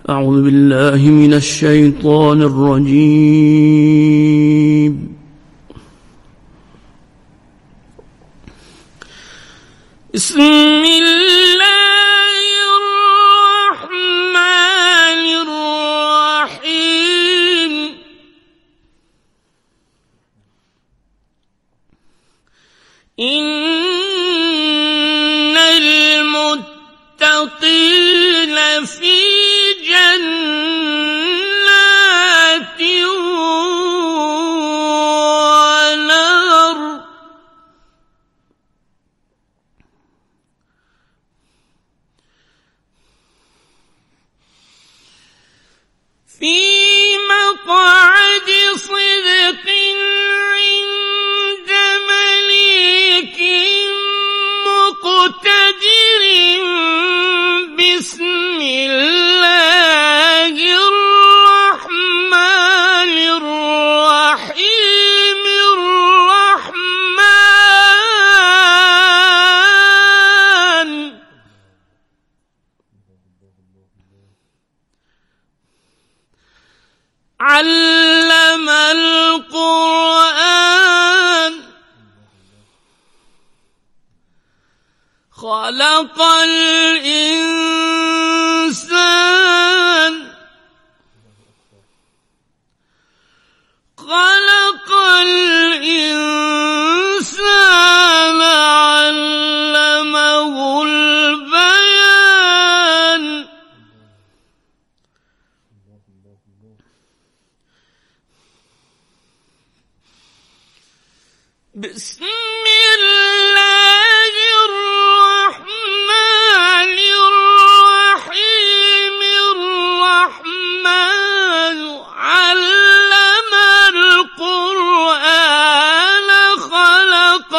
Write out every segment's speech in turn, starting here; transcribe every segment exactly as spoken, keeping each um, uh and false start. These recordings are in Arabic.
أعوذ بالله من الشيطان الرجيم. بسم الله الرحمن الرحيم. إن المتقين في جنات ونهر في مقعد صدق عند مليك مقتدر. بسم الله الرحمن الرحيم. الرحمن علم القرآن خلق الإنسان خلق الإنسان علمه البيان. بسم الله الرحمن الرحيم. الرحمن علم القرآن خلق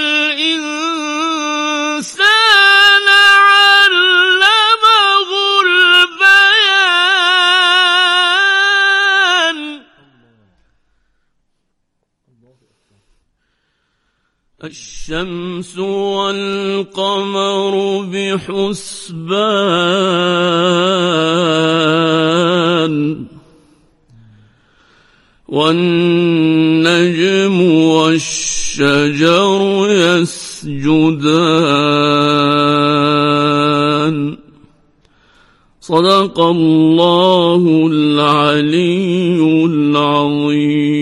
الإنسان علمه البيان. الشمس والقمر بحسبان والنجم والشجر يسجدان. صدق الله العلي العظيم.